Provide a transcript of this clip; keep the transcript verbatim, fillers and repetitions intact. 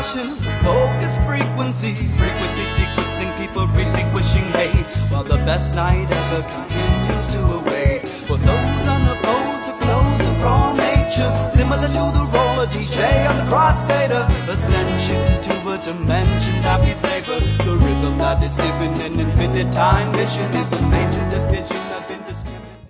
vibration, focused frequency, frequently sequencing people relinquishing hate, while the best night ever continues to await. For those unopposed to flows of raw nature, similar to the role of D J on the crossfader, ascension to a dimension that we savor. The rhythm that is given an infinite time vision is a major division.